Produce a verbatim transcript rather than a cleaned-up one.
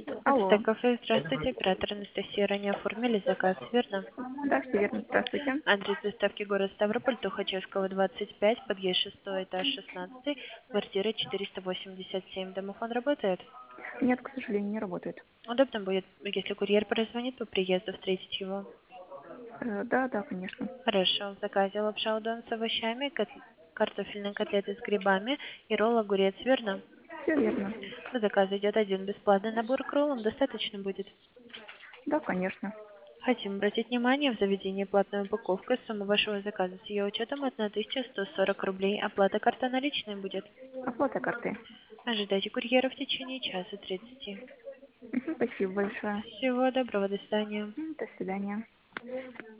Это Алло. Стейк Кафе. Здравствуйте, оператор Анастасия. Ранее оформили заказ, верно? Да, все верно. Здравствуйте. Адрес доставки город Ставрополь, Тухачевского, двадцать пять, подъезд шестой, этаж шестнадцатый, квартира четыреста восемьдесят семь. Домофон работает? Нет, к сожалению, не работает. Удобно будет, если курьер прозвонит по приезду, встретить его. Э, да, да, конечно. Хорошо. В заказе лапша удон с овощами, кот- картофельные котлеты с грибами и ролл огурец, верно? Все верно. В заказ идет один бесплатный набор к роллам, достаточно будет. Да, конечно. Хотим обратить внимание, в заведении платная упаковка, сумма вашего заказа с ее учетом тысяча сто сорок рублей. Оплата карта наличной будет. Оплата карты. Ожидайте курьера в течение часа тридцати. Мгм, спасибо большое. Всего доброго, до свидания. М, До свидания.